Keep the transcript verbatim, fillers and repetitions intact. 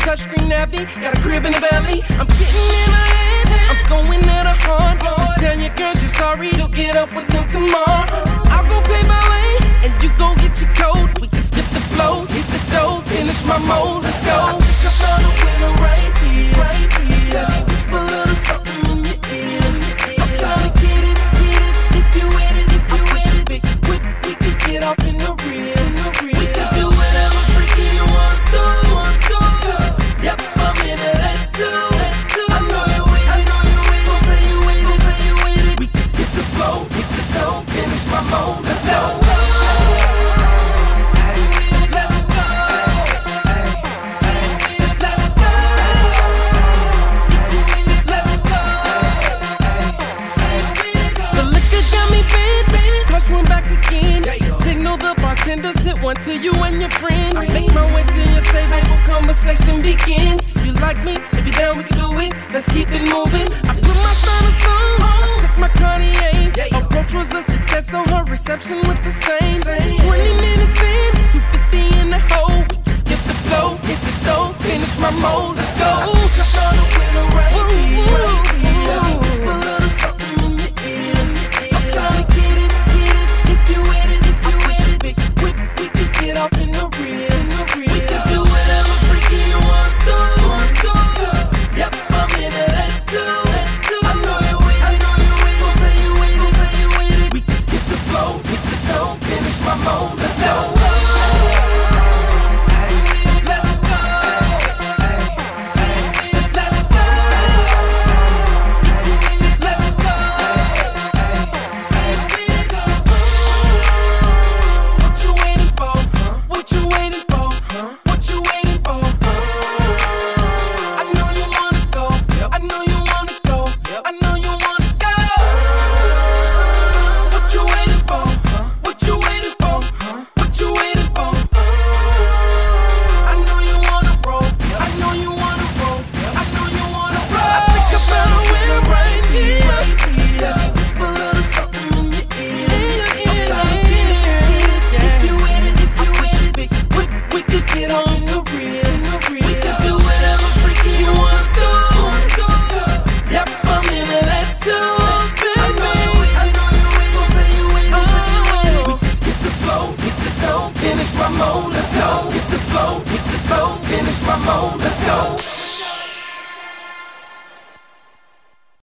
touchscreen navi, got a crib in the valley. I'm getting in her head, I'm going at her hard. Just tell your girls you're sorry, you'll get up with them tomorrow. I'll go pay my way, and you go get your code. We can skip the flow, hit the dough, finish my mode, let's go. I think I found a winner right here, right here. Whisper a little something in your ear. I'm trying to get it, get it, if you with it, if you with it. We, we, we could get off in the rear, in the rear. We can do whatever freaky you want to, want to. Yep, I'm into that too. I know you with it, I know you with it. So say you with it, so say you with it. We can skip the flow, hit the dough, finish my mode, let's go. Sit one to you and your friend. I make my way to your table, conversation begins. You like me? If you're down, we can do it. Let's keep it moving. I put my stylus on, I check my Cartier. Approach was a success on her reception with the same. Twenty minutes in, two fifty in the hole. We can skip the flow, hit the dough, finish my mode. Let's go. I found a winner right here. Whisper a little something in your ear. I'm trying to get it, get it. If you with it, if you with it, we, we could get off in the rear, in the rear. We can do whatever freaky you want to, want to. Yep, I'm into that too. I know you with it, I know you with it. So say you with it, so say you with it. We can skip the flow, hit the dough, finish my mode. Let's go. Let's go. Skip the flow, hit the flow, finish my mode, let's go.